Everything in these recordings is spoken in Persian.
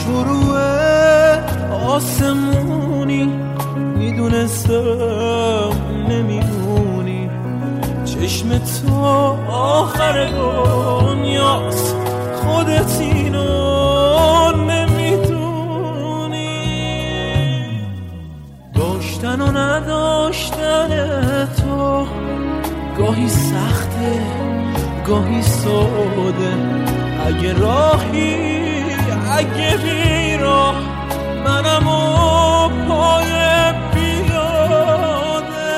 شروع آسمونی، میدونستم نمیدونی چشم تو آخر دنیاست، خودت اینو نمیدونی. داشتن و نداشتن تو گاهی سخته گاهی ساده، اگه راهی اگه بی راه منم و پای بیاده.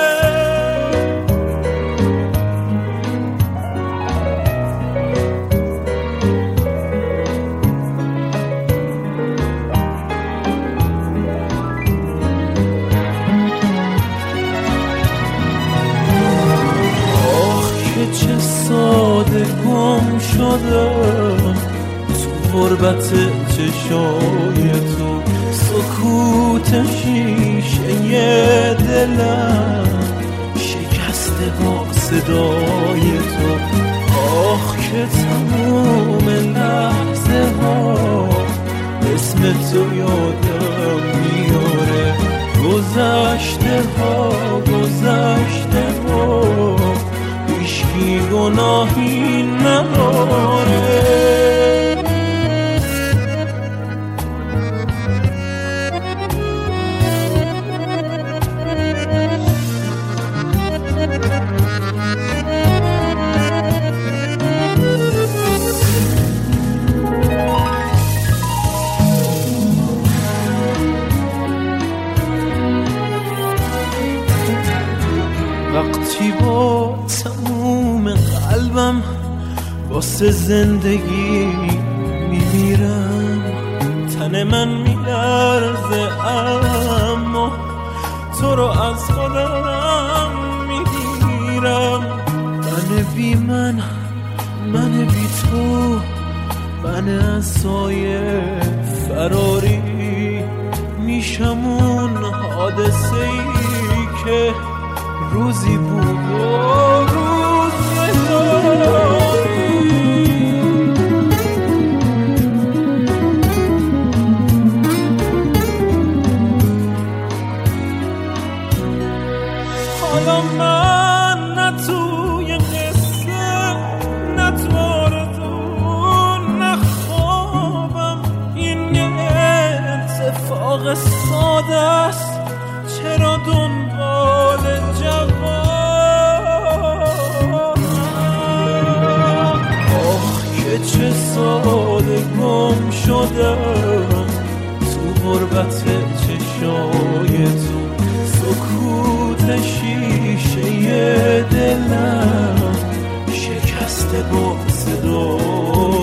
آخ که چه ساده گم شدم تو غربت چشای تو، سکوت شیشه دلم شکسته با صدای تو. آخ که تموم لحظه ها اسم تو یادم میاره، گذشته ها هیچکی گناهی نداره. وقتی با تموم قلبم واسه زندگی میمیرم، تن من میلرزه اما تو رو از خودم میگیرم. من بی بی تو، من از سایه فراری میشم اون حادثه ای که روزی بود و روز نداری. حالا من نه توی قصه نه تو آرزو نه خوابم، این یه اتفاق ساده است، چرا دنبال جوابم؟ آخ که چه ساده گم شدم تو غربت چشای تو، سکوت شیشه دلم شکسته با صدای